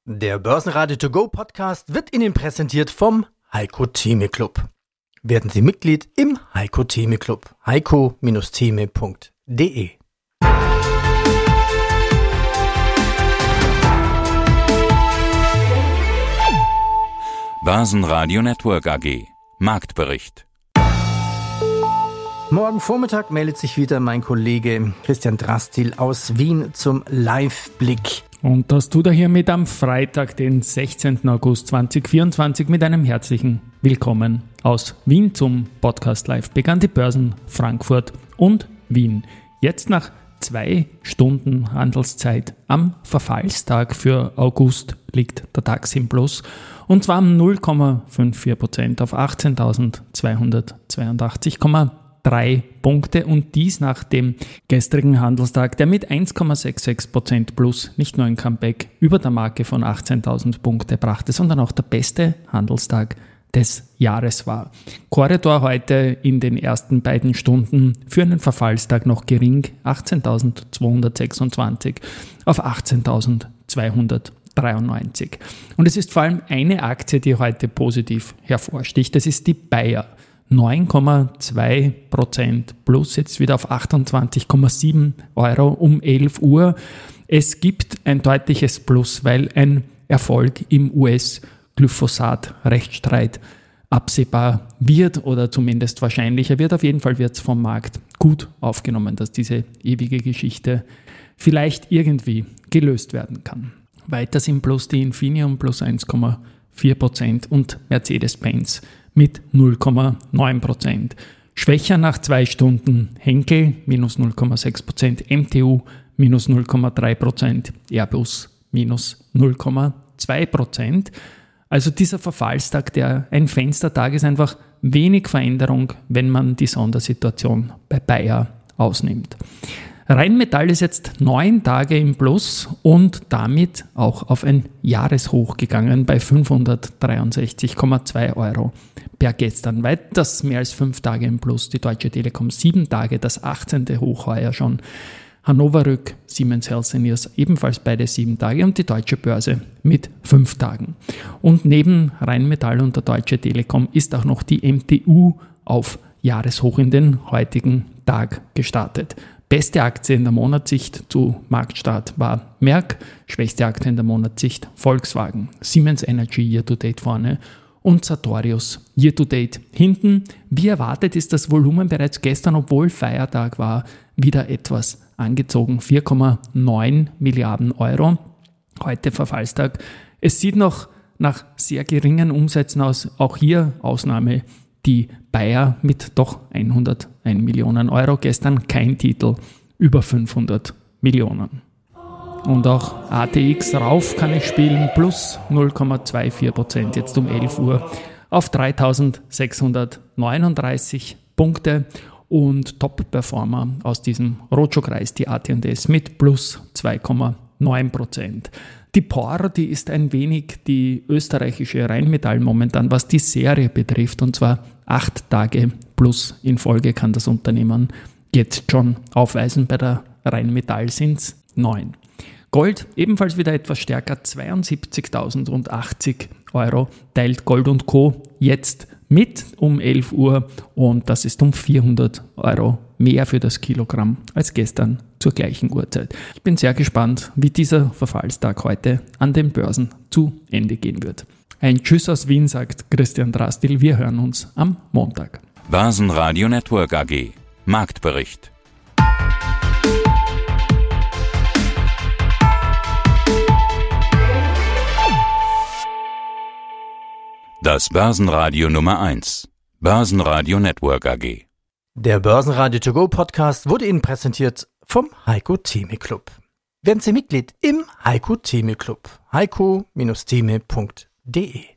Der Börsenradio To Go Podcast wird Ihnen präsentiert vom Heiko Theme Club. Werden Sie Mitglied im Heiko Theme Club. heiko-theme.de. Börsenradio Network AG. Marktbericht. Morgen Vormittag meldet sich wieder mein Kollege Christian Drastil aus Wien zum Live-Blick. Und das tut er hiermit am Freitag, den 16. August 2024 mit einem herzlichen Willkommen aus Wien zum Podcast Live-Blick an die Börsen Frankfurt und Wien. Jetzt nach 2 Stunden Handelszeit am Verfallstag für August liegt der DAX im Plus und zwar um 0,54% auf 18.282,3 Punkte und dies nach dem gestrigen Handelstag, der mit 1,66% plus nicht nur ein Comeback über der Marke von 18.000 Punkte brachte, sondern auch der beste Handelstag des Jahres war. Korridor heute in den ersten beiden Stunden für einen Verfallstag noch gering, 18.226 auf 18.293. Und es ist vor allem eine Aktie, die heute positiv hervorsticht, das ist die Bayer. 9,2% plus, jetzt wieder auf 28,7 Euro um 11 Uhr. Es gibt ein deutliches Plus, weil ein Erfolg im US-Glyphosat-Rechtsstreit absehbar wird oder zumindest wahrscheinlicher wird. Auf jeden Fall wird es vom Markt gut aufgenommen, dass diese ewige Geschichte vielleicht irgendwie gelöst werden kann. Weiter sind plus die Infineon plus 1,4% und Mercedes-Benz mit 0,9%. Schwächer nach 2 Stunden Henkel minus 0,6%, MTU minus 0,3%, Airbus minus 0,2%. Also dieser Verfallstag, der ein Fenstertag ist, einfach wenig Veränderung, wenn man die Sondersituation bei Bayer ausnimmt. Rheinmetall ist jetzt 9 Tage im Plus und damit auch auf ein Jahreshoch gegangen bei 563,2 Euro per gestern. Weiters mehr als 5 Tage im Plus, die Deutsche Telekom 7 Tage, das 18. Hoch heuer schon. Hannover Rück, Siemens Healthineers ebenfalls beide 7 Tage und die Deutsche Börse mit 5 Tagen. Und neben Rheinmetall und der Deutsche Telekom ist auch noch die MTU auf Jahreshoch in den heutigen Tag gestartet. Beste Aktie in der Monatssicht zu Marktstart war Merck, schwächste Aktie in der Monatssicht Volkswagen, Siemens Energy Year-to-Date vorne und Sartorius Year-to-Date hinten. Wie erwartet ist das Volumen bereits gestern, obwohl Feiertag war, wieder etwas angezogen. 4,9 Milliarden Euro, heute Verfallstag. Es sieht noch nach sehr geringen Umsätzen aus, auch hier Ausnahme die Bayer mit doch 101 Millionen Euro. Gestern kein Titel über 500 Millionen. Und auch ATX rauf kann ich spielen, plus 0,24%, jetzt um 11 Uhr auf 3.639 Punkte. Und Top-Performer aus diesem Roadshow-Kreis, die AT&S mit plus 2,9%. Die POR, die ist ein wenig die österreichische Rheinmetall momentan, was die Serie betrifft, und zwar 8 Tage plus in Folge kann das Unternehmen jetzt schon aufweisen. Bei der Rheinmetall sind es 9. Gold ebenfalls wieder etwas stärker, 72.080 Euro teilt Gold & Co. jetzt mit um 11 Uhr und das ist um 400 Euro mehr für das Kilogramm als gestern zur gleichen Uhrzeit. Ich bin sehr gespannt, wie dieser Verfallstag heute an den Börsen zu Ende gehen wird. Ein Tschüss aus Wien, sagt Christian Drastil. Wir hören uns am Montag. Börsenradio Network AG. Marktbericht. Das Börsenradio Nummer 1. Börsenradio Network AG. Der Börsenradio To Go Podcast wurde Ihnen präsentiert vom Heiko Theme Club. Werden Sie Mitglied im Heiko Theme Club. heiko-theme.de